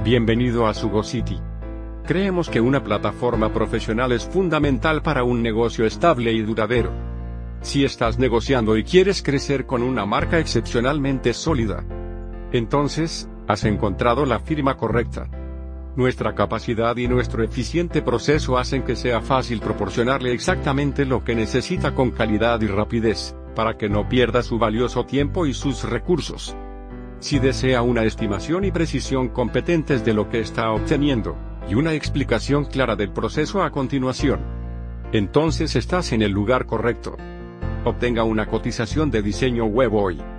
Bienvenido a Sugo City. Creemos que una plataforma profesional es fundamental para un negocio estable y duradero. Si estás negociando y quieres crecer con una marca excepcionalmente sólida, entonces, has encontrado la firma correcta. Nuestra capacidad y nuestro eficiente proceso hacen que sea fácil proporcionarle exactamente lo que necesita con calidad y rapidez, para que no pierda su valioso tiempo y sus recursos. Si desea una estimación y precisión competentes de lo que está obteniendo, y una explicación clara del proceso a continuación, entonces estás en el lugar correcto. Obtenga una cotización de diseño web hoy.